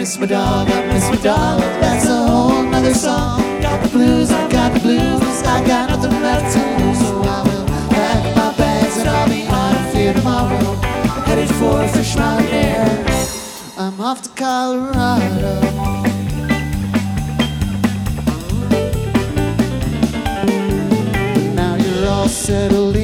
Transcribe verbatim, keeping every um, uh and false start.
miss my dog, I miss my dog. That's a whole nother song. Got the blues, I got the blues. I got nothing left to lose. So I will pack my bags and I'll be on a fear tomorrow. Headed for Fish Mountain Air. I'm off to Colorado. But now you're all settled in.